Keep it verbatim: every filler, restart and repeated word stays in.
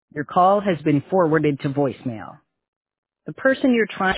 Your call has been forwarded to voicemail. The person you're trying